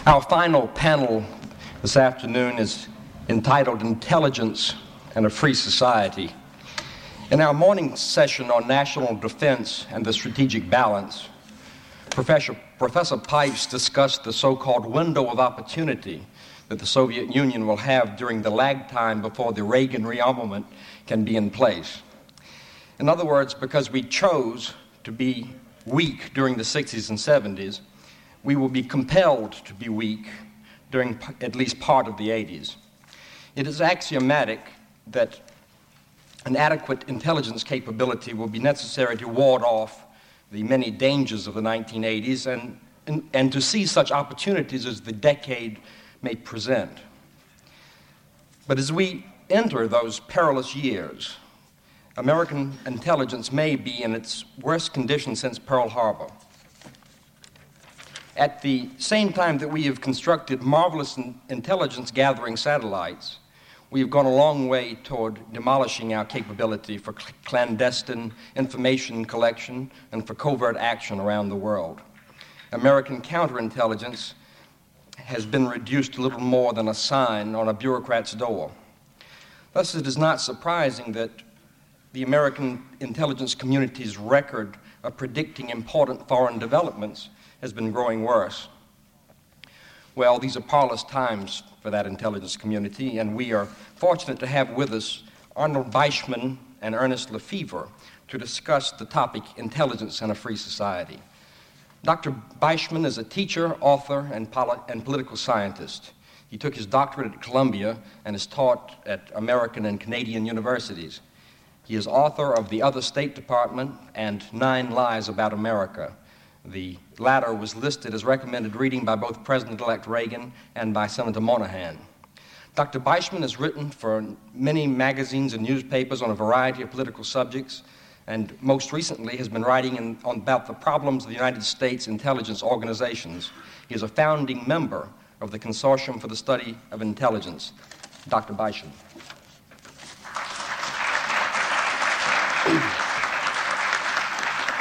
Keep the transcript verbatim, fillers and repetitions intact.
Our final panel this afternoon is entitled Intelligence and a Free Society. In our morning session on national defense and the strategic balance, Professor, Professor Pipes discussed the so-called window of opportunity that the Soviet Union will have during the lag time before the Reagan rearmament can be in place. In other words, because we chose to be weak during the sixties and seventies, we will be compelled to be weak during p- at least part of the eighties. It is axiomatic that an adequate intelligence capability will be necessary to ward off the many dangers of the nineteen eighties and, and, and to seize such opportunities as the decade may present. But as we enter those perilous years, American intelligence may be in its worst condition since Pearl Harbor. At the same time that we have constructed marvelous in- intelligence-gathering satellites, we have gone a long way toward demolishing our capability for cl- clandestine information collection and for covert action around the world. American counterintelligence has been reduced to little more than a sign on a bureaucrat's door. Thus, it is not surprising that the American intelligence community's record of predicting important foreign developments has been growing worse. Well, these are parlous times for that intelligence community, and we are fortunate to have with us Arnold Beischmann and Ernest Lefevre to discuss the topic, Intelligence and a Free Society. Doctor Beischmann is a teacher, author, and, poli- and political scientist. He took his doctorate at Columbia and is taught at American and Canadian universities. He is author of The Other State Department and Nine Lies About America. The latter was listed as recommended reading by both President-elect Reagan and by Senator Moynihan. Doctor Beischmann has written for many magazines and newspapers on a variety of political subjects, and most recently has been writing in, on, about the problems of the United States intelligence organizations. He is a founding member of the Consortium for the Study of Intelligence. Doctor Beischmann.